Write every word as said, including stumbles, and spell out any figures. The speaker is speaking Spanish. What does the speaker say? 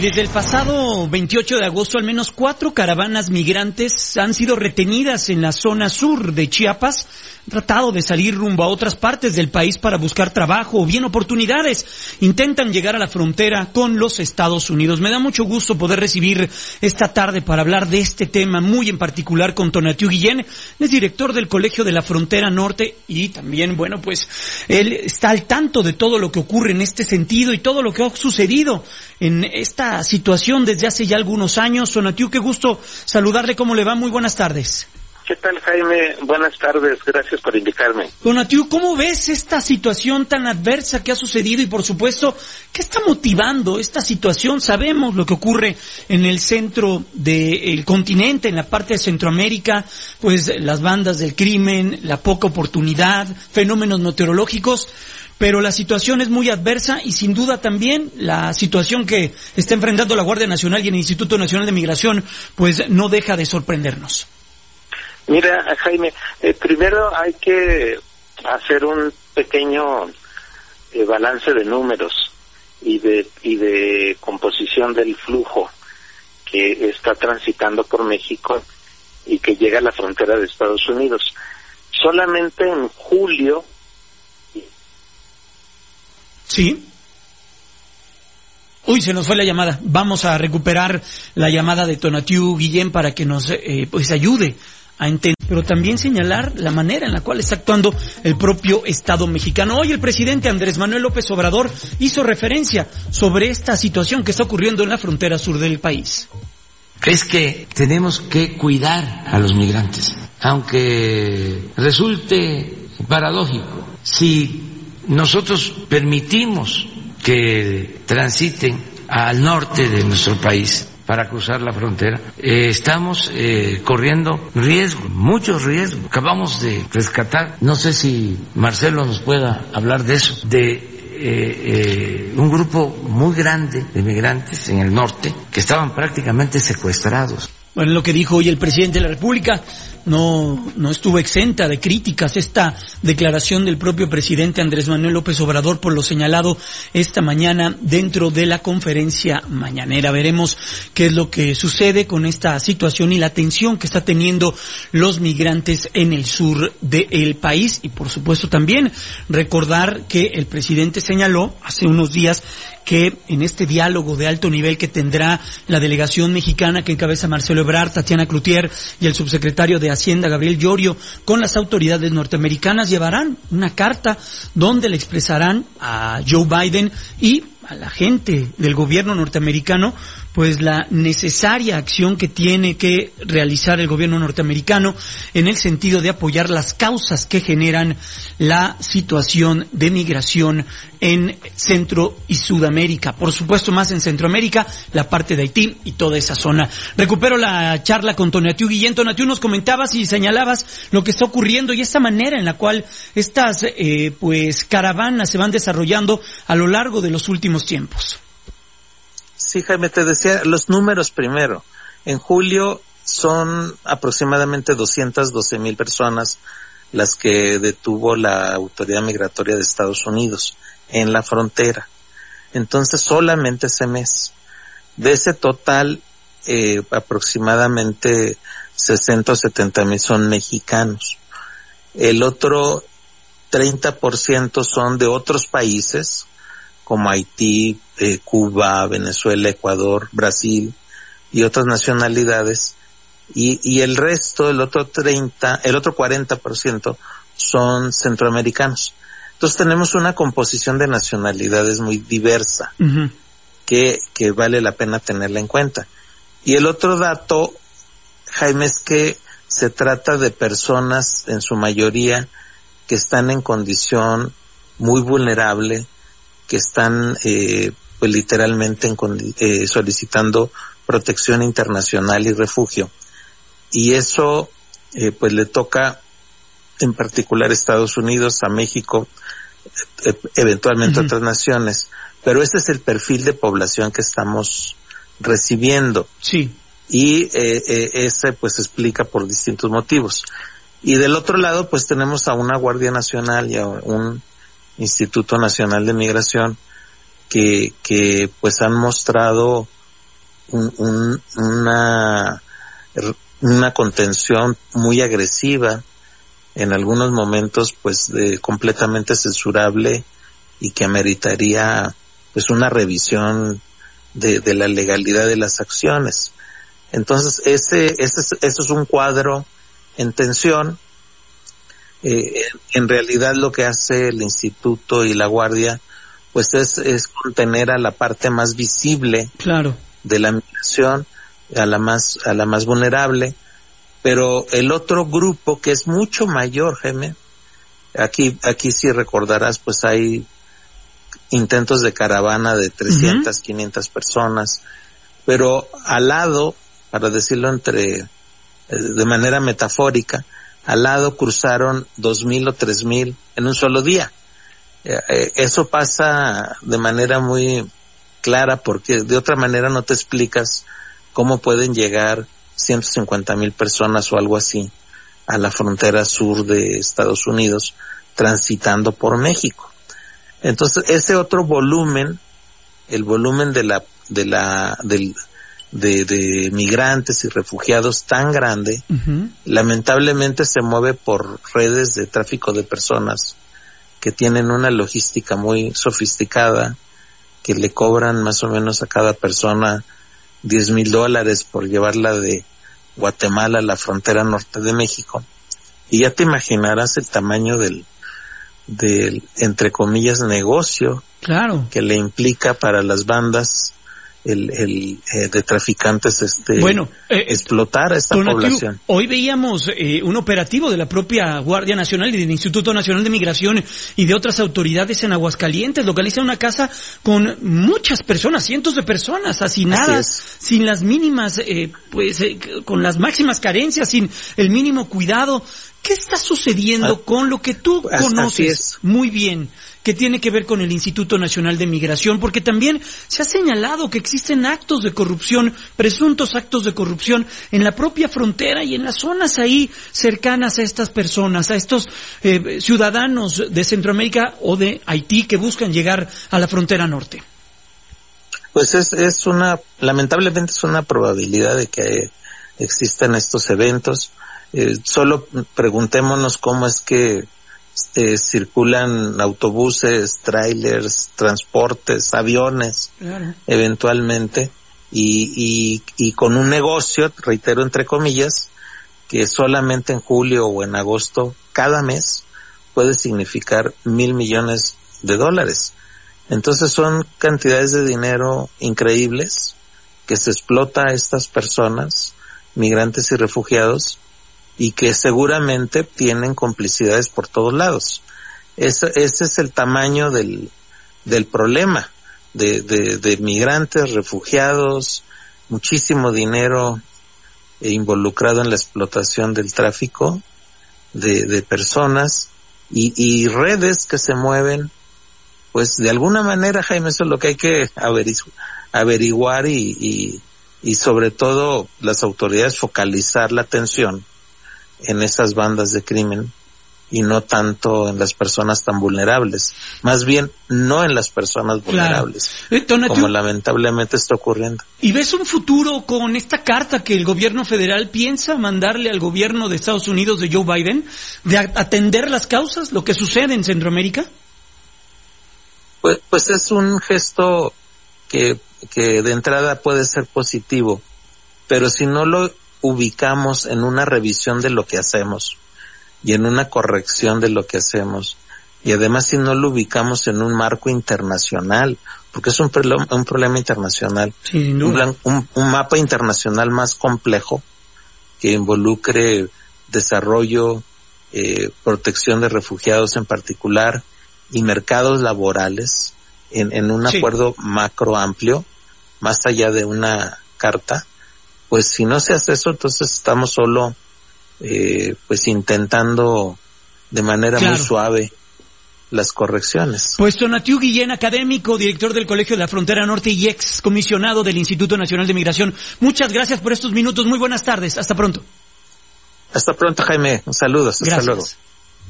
desde el pasado veintiocho de agosto, al menos cuatro caravanas migrantes han sido retenidas en la zona sur de Chiapas. Han tratado de salir rumbo a otras partes del país para buscar trabajo o bien oportunidades. Intentan llegar a la frontera con los Estados Unidos. Me da mucho gusto poder recibir esta tarde para hablar de este tema muy en particular con Tonatiuh Guillén. Es director del Colegio de la Frontera Norte y también, bueno, pues él está al tanto de todo lo que ocurre en este sentido y todo lo que ha sucedido en esta situación desde hace ya algunos años. Tonatiuh, qué gusto saludarle. ¿Cómo le va? Muy buenas tardes. ¿Qué tal, Jaime? Buenas tardes, gracias por invitarme. Tonatiuh, ¿cómo ves esta situación tan adversa que ha sucedido y, por supuesto, qué está motivando esta situación? Sabemos lo que ocurre en el centro del continente, en la parte de Centroamérica, pues las bandas del crimen, la poca oportunidad, fenómenos meteorológicos, pero la situación es muy adversa y sin duda también la situación que está enfrentando la Guardia Nacional y el Instituto Nacional de Migración, pues no deja de sorprendernos. Mira, Jaime, eh, primero hay que hacer un pequeño eh, balance de números y de y de composición del flujo que está transitando por México y que llega a la frontera de Estados Unidos. Solamente en julio. Sí. Uy, se nos fue la llamada. Vamos a recuperar la llamada de Tonatiuh Guillén para que nos eh, pues ayude a entender, pero también señalar la manera en la cual está actuando el propio Estado mexicano. Hoy el presidente Andrés Manuel López Obrador hizo referencia sobre esta situación que está ocurriendo en la frontera sur del país. Es que tenemos que cuidar a los migrantes, aunque resulte paradójico. Si nosotros permitimos que transiten al norte de nuestro país para cruzar la frontera, eh, estamos eh, corriendo riesgo, muchos riesgos. Acabamos de rescatar, no sé si Marcelo nos pueda hablar de eso, de eh, eh, un grupo muy grande de migrantes en el norte que estaban prácticamente secuestrados. Bueno, lo que dijo hoy el presidente de la República no no estuvo exenta de críticas esta declaración del propio presidente Andrés Manuel López Obrador por lo señalado esta mañana dentro de la conferencia mañanera. Veremos qué es lo que sucede con esta situación y la tensión que está teniendo los migrantes en el sur del país y por supuesto también recordar que el presidente señaló hace unos días que en este diálogo de alto nivel que tendrá la delegación mexicana que encabeza Marcelo Ebrard, Tatiana Cloutier y el subsecretario de Hacienda Gabriel Llorio con las autoridades norteamericanas, llevarán una carta donde le expresarán a Joe Biden y a la gente del gobierno norteamericano pues la necesaria acción que tiene que realizar el gobierno norteamericano en el sentido de apoyar las causas que generan la situación de migración en Centro y Sudamérica. Por supuesto, más en Centroamérica, la parte de Haití y toda esa zona. Recupero la charla con Tonatiuh Guillén. Tonatiuh, nos comentabas y señalabas lo que está ocurriendo y esta manera en la cual estas eh, pues caravanas se van desarrollando a lo largo de los últimos tiempos. Sí, Jaime, te decía los números primero. En julio son aproximadamente doscientas doce mil personas las que detuvo la Autoridad Migratoria de Estados Unidos en la frontera. Entonces, solamente ese mes. De ese total, eh, aproximadamente sesenta o setenta mil son mexicanos. El otro treinta por ciento son de otros países, como Haití, eh, Cuba, Venezuela, Ecuador, Brasil y otras nacionalidades, y, y el resto, el otro treinta, el otro cuarenta por ciento son centroamericanos. Entonces tenemos una composición de nacionalidades muy diversa, uh-huh. que, que vale la pena tenerla en cuenta. Y el otro dato, Jaime, es que se trata de personas, en su mayoría, que están en condición muy vulnerable, que están eh, pues literalmente en, eh, solicitando protección internacional y refugio. Y eso eh, pues le toca en particular a Estados Unidos, a México, eh, eventualmente uh-huh. a otras naciones. Pero ese es el perfil de población que estamos recibiendo. Sí. Y eh, eh, ese pues explica por distintos motivos. Y del otro lado pues tenemos a una Guardia Nacional y a un Instituto Nacional de Migración que, que pues han mostrado un, un, una, una contención muy agresiva, en algunos momentos pues de, completamente censurable, y que ameritaría pues una revisión de, de la legalidad de las acciones. Entonces ese, ese, ese es un cuadro en tensión. Eh, en realidad lo que hace el Instituto y la Guardia pues es, es contener a la parte más visible, claro, de la migración, a la más, a la más vulnerable, pero el otro grupo que es mucho mayor, Jaime, aquí, aquí sí recordarás, pues hay intentos de caravana de trescientas, uh-huh. quinientas personas, pero al lado, para decirlo entre, de manera metafórica, al lado cruzaron dos mil o tres mil en un solo día. Eh, eso pasa de manera muy clara, porque de otra manera no te explicas cómo pueden llegar ciento cincuenta mil personas o algo así a la frontera sur de Estados Unidos, transitando por México. Entonces ese otro volumen, el volumen de la de la del de, de migrantes y refugiados tan grande, uh-huh. lamentablemente se mueve por redes de tráfico de personas que tienen una logística muy sofisticada, que le cobran más o menos a cada persona diez mil dólares por llevarla de Guatemala a la frontera norte de México. Y ya te imaginarás el tamaño del, del entre comillas, negocio, claro, que le implica para las bandas el, el eh, de traficantes este bueno, eh, explotar a esta Tonatiuh, población. Hoy veíamos eh, un operativo de la propia Guardia Nacional y del Instituto Nacional de Migración y de otras autoridades en Aguascalientes. Localizan una casa con muchas personas, cientos de personas hacinadas, sin las mínimas, eh, pues, eh, con las máximas carencias, sin el mínimo cuidado. ¿Qué está sucediendo ah, con lo que tú conoces muy bien, que tiene que ver con el Instituto Nacional de Migración? Porque también se ha señalado que existen actos de corrupción, presuntos actos de corrupción en la propia frontera y en las zonas ahí cercanas a estas personas, a estos eh, ciudadanos de Centroamérica o de Haití que buscan llegar a la frontera norte. Pues es, es una, lamentablemente es una probabilidad de que existan estos eventos. Eh, solo preguntémonos cómo es que eh, circulan autobuses, trailers, transportes, aviones, claro. eventualmente, y, y, y con un negocio, reitero entre comillas, que solamente en julio o en agosto, cada mes, puede significar mil millones de dólares. Entonces son cantidades de dinero increíbles que se explota a estas personas, migrantes y refugiados, y que seguramente tienen complicidades por todos lados. Ese, ese es el tamaño del, del problema, de, de, de migrantes, refugiados, muchísimo dinero involucrado en la explotación del tráfico de, de personas, y, y redes que se mueven, pues de alguna manera, Jaime, eso es lo que hay que averigu- averiguar y, y, y sobre todo las autoridades focalizar la atención en esas bandas de crimen y no tanto en las personas tan vulnerables, más bien no en las personas vulnerables, claro. como lamentablemente está ocurriendo. ¿Y ves un futuro con esta carta que el gobierno federal piensa mandarle al gobierno de Estados Unidos de Joe Biden de atender las causas, lo que sucede en Centroamérica? Pues, pues es un gesto que, que de entrada puede ser positivo, pero si no lo ubicamos en una revisión de lo que hacemos y en una corrección de lo que hacemos, y además si no lo ubicamos en un marco internacional, porque es un, problema, un problema internacional, sí, un, plan, un, un mapa internacional más complejo que involucre desarrollo, eh, protección de refugiados en particular y mercados laborales en, en un sí. acuerdo macro amplio, más allá de una carta. Pues si no se hace eso, entonces estamos solo eh, pues intentando de manera claro. muy suave las correcciones. Pues Tonatiuh Guillén, académico, director del Colegio de la Frontera Norte y ex comisionado del Instituto Nacional de Migración, muchas gracias por estos minutos, muy buenas tardes, hasta pronto. Hasta pronto, Jaime, saludos, gracias. Hasta luego.